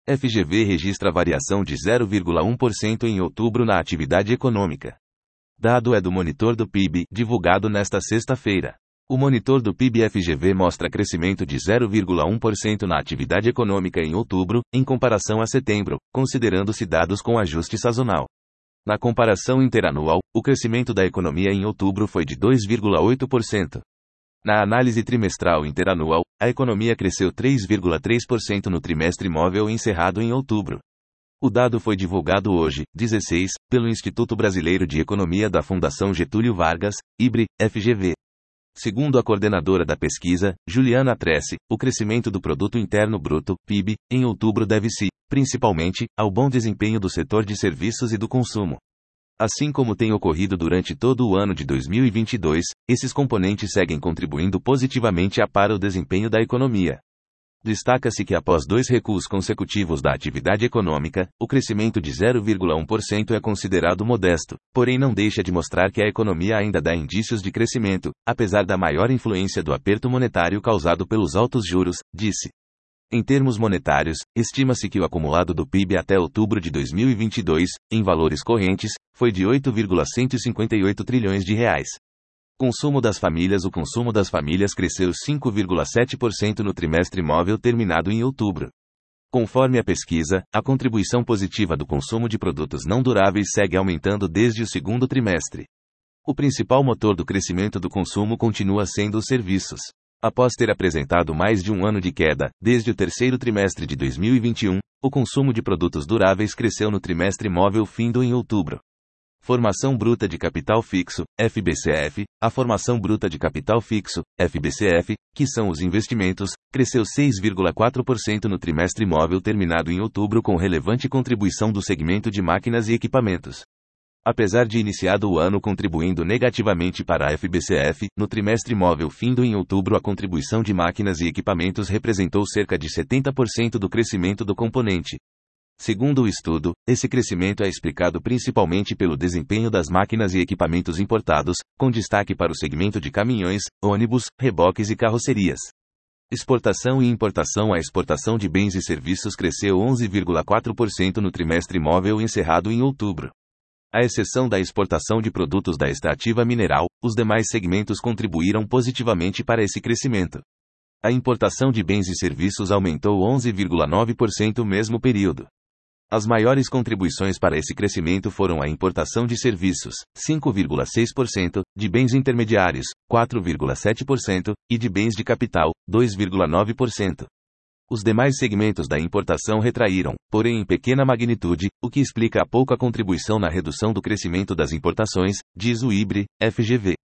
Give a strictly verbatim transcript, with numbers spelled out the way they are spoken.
F G V registra variação de zero vírgula um por cento em outubro na atividade econômica. Dado é do monitor do P I B, divulgado nesta sexta-feira. O monitor do P I B F G V mostra crescimento de zero vírgula um por cento na atividade econômica em outubro, em comparação a setembro, considerando-se dados com ajuste sazonal. Na comparação interanual, o crescimento da economia em outubro foi de dois vírgula oito por cento. Na análise trimestral interanual, a economia cresceu três vírgula três por cento no trimestre móvel encerrado em outubro. O dado foi divulgado hoje, dezesseis, pelo Instituto Brasileiro de Economia da Fundação Getúlio Vargas, I B R E, F G V. Segundo a coordenadora da pesquisa, Juliana Tressi, o crescimento do Produto Interno Bruto, P I B, em outubro deve-se, principalmente, ao bom desempenho do setor de serviços e do consumo. Assim como tem ocorrido durante todo o ano de dois mil e vinte e dois, esses componentes seguem contribuindo positivamente para o desempenho da economia. Destaca-se que após dois recuos consecutivos da atividade econômica, o crescimento de zero vírgula um por cento é considerado modesto, porém não deixa de mostrar que a economia ainda dá indícios de crescimento, apesar da maior influência do aperto monetário causado pelos altos juros, disse. Em termos monetários, estima-se que o acumulado do P I B até outubro de dois mil e vinte e dois, em valores correntes, foi de oito vírgula cento e cinquenta e oito trilhões de reais. Consumo das famílias. O consumo das famílias cresceu cinco vírgula sete por cento no trimestre móvel terminado em outubro. Conforme a pesquisa, a contribuição positiva do consumo de produtos não duráveis segue aumentando desde o segundo trimestre. O principal motor do crescimento do consumo continua sendo os serviços. Após ter apresentado mais de um ano de queda, desde o terceiro trimestre de dois mil e vinte e um, o consumo de produtos duráveis cresceu no trimestre móvel findo em outubro. Formação bruta de capital fixo, F B C F, a formação bruta de capital fixo, F B C F, que são os investimentos, cresceu seis vírgula quatro por cento no trimestre móvel terminado em outubro com relevante contribuição do segmento de máquinas e equipamentos. Apesar de iniciado o ano contribuindo negativamente para a F B C F, no trimestre móvel findo em outubro a contribuição de máquinas e equipamentos representou cerca de setenta por cento do crescimento do componente. Segundo o estudo, esse crescimento é explicado principalmente pelo desempenho das máquinas e equipamentos importados, com destaque para o segmento de caminhões, ônibus, reboques e carrocerias. Exportação e importação. A exportação de bens e serviços cresceu onze vírgula quatro por cento no trimestre móvel encerrado em outubro. À exceção da exportação de produtos da extrativa mineral, os demais segmentos contribuíram positivamente para esse crescimento. A importação de bens e serviços aumentou onze vírgula nove por cento no mesmo período. As maiores contribuições para esse crescimento foram a importação de serviços, cinco vírgula seis por cento, de bens intermediários, quatro vírgula sete por cento, e de bens de capital, dois vírgula nove por cento. Os demais segmentos da importação retraíram, porém em pequena magnitude, o que explica a pouca contribuição na redução do crescimento das importações, diz o I B R E, F G V.